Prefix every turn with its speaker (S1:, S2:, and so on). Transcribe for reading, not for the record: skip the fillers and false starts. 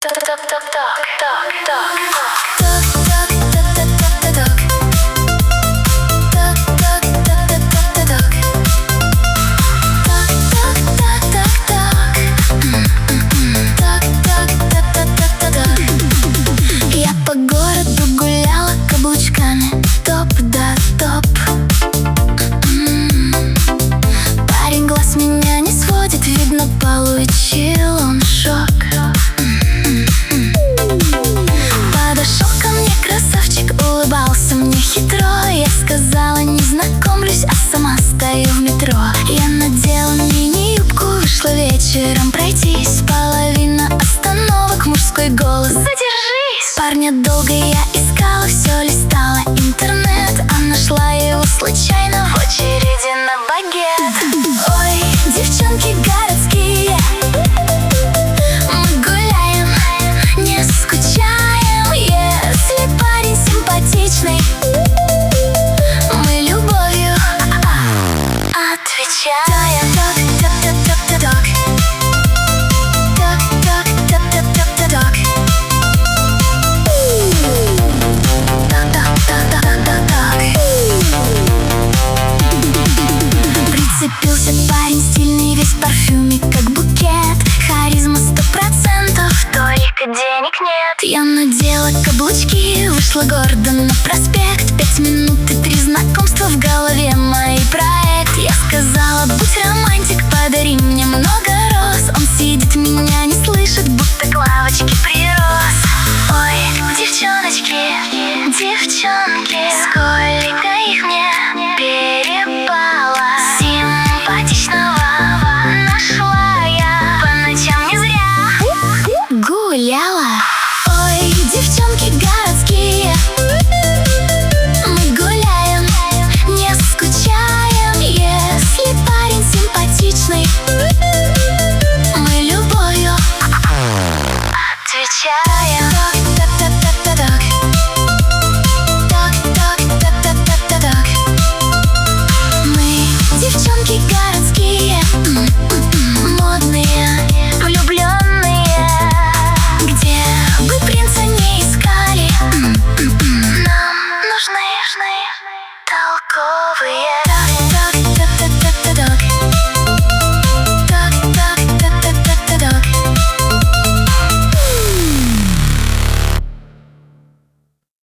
S1: Я по городу гуляла каблучками, топ да топ. Парень глаз меня не сводит, видно, получил он шок. Подошел ко мне красавчик, улыбался мне хитро. Я сказала, не знакомлюсь, а сама стою в метро. Я надела мини-юбку, вышла вечером пройтись. Половина остановок, мужской голос: задержись! Парня долго я искала, все листала интернет, а нашла его случайно в очереди на багет. Ой, девчонки городские, мы гуляем, не скучаем. Если парень симпатичный, мы любовью отвечаем. Так-так-так-так-так. Так-так-так-так-так-так. Прицепился парень стильный, весь в парфюме, как букет. Харизма 100%, только денег нет. Я надела каблучки, вышла гордо на проспект. 5 минут и 3 знакомства, в голове мой проект. Я сказала, будь романтик, подари мне много роз. Он сидит, меня не слышит, будто к лавочке прирос. Ой, девчоночки, девчонки, сколько их мне перепало. Симпатичного нашла я, по ночам не зря гуляла. Ой, девчонки городские, мы гуляем, не скучаем. Если парень симпатичный, мы любовью отвечаем. Так-так-так-так-так. Так-так-так-так-так-так. Мы девчонки городские, модные, влюбленные. Где бы принца не искали, нам нужны толковые.